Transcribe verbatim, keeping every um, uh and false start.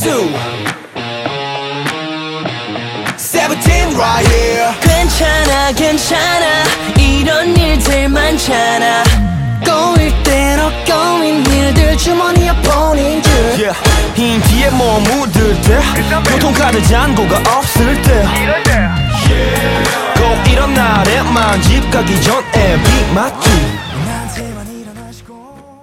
two seventeen right here. 괜찮아 괜찮아 이런 일들 많잖아 꼬일 땐 어꺼운 일들 주머니에 보낸 줄 yeah. 흰 뒤에 뭐 묻을 때 교통카드 잔고가 없을 때 yeah. 꼭 이런 날에만 집 가기 전에 빅 맞추